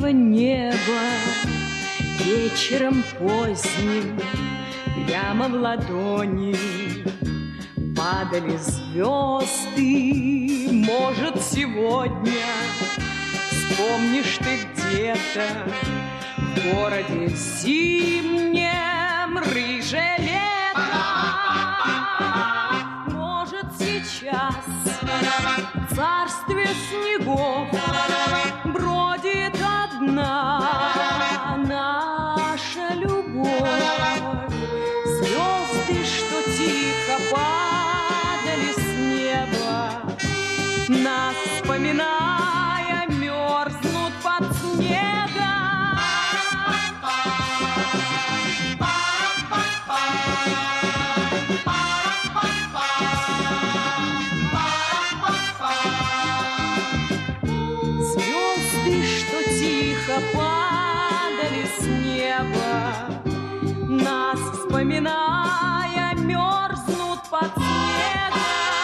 синего неба вечером поздним прямо в ладони падали звезды. Может, сегодня вспомнишь ты где-то в городе зимнем рыжее лето. Может, сейчас в царстве снегов бродит одна наша любовь. Звезды, что тихо падали с неба, нас вспоминая, мерзнут под снегом. Звезды, что тихо падали с неба, нас вспоминая, мерзнут под снегом.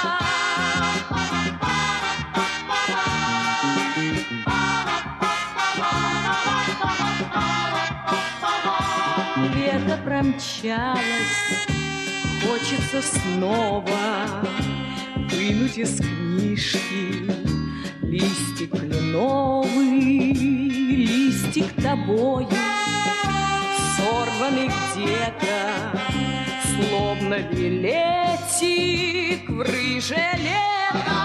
Лето промчалось, хочется снова вынуть из книжки листик кленовый, листик тобою, сорванный где-то, словно билетик в рыжее лето.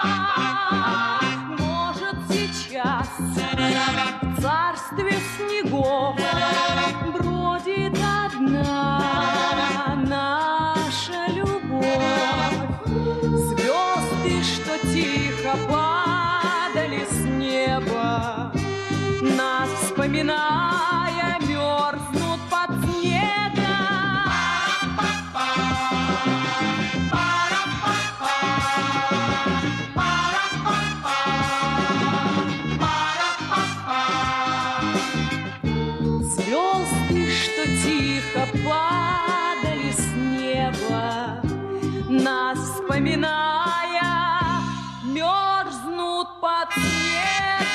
Может, сейчас в царстве снегов бродит одна наша любовь. Звезды, что тихо падали с неба, нас вспоминая, мерзнут под снегом. Звезды, что тихо падали с неба, нас вспоминая, мерзнут под снегом.